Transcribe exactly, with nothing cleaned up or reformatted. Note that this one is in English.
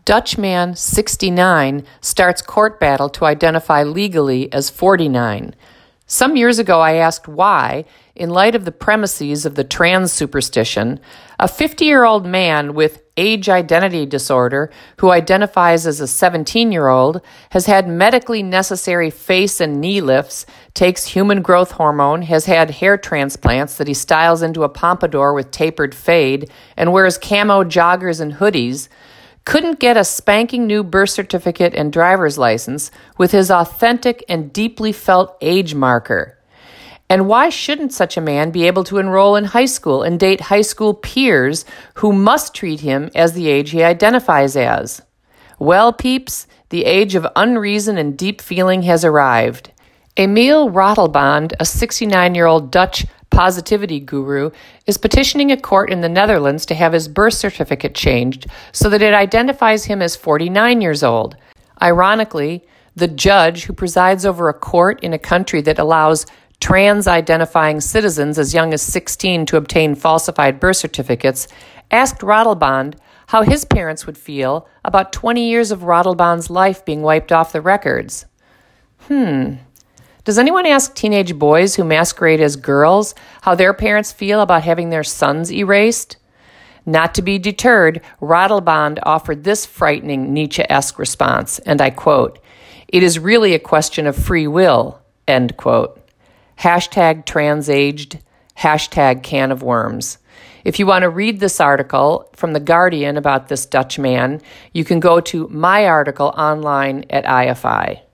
Dutchman sixty-nine starts court battle to identify legally as forty-nine. Some years ago, I asked why, in light of the premises of the trans superstition, a fifty-year-old man with age identity disorder who identifies as a seventeen-year-old has had medically necessary face and knee lifts, takes human growth hormone, has had hair transplants that he styles into a pompadour with tapered fade, and wears camo joggers and hoodies, couldn't get a spanking new birth certificate and driver's license with his authentic and deeply felt age marker. And why shouldn't such a man be able to enroll in high school and date high school peers who must treat him as the age he identifies as? Well, peeps, the age of unreason and deep feeling has arrived. Emil Ratelband, a sixty-nine-year-old Dutch positivity guru, is petitioning a court in the Netherlands to have his birth certificate changed so that it identifies him as forty-nine years old. Ironically, the judge who presides over a court in a country that allows trans-identifying citizens as young as sixteen to obtain falsified birth certificates asked Ratelband how his parents would feel about twenty years of Ratelband's life being wiped off the records. Hmm... Does anyone ask teenage boys who masquerade as girls how their parents feel about having their sons erased? Not to be deterred, Ratelband offered this frightening Nietzsche-esque response, and I quote, "It is really a question of free will," end quote. Hashtag transaged, hashtag can of worms. If you want to read this article from The Guardian about this Dutch man, you can go to my article online at I F I.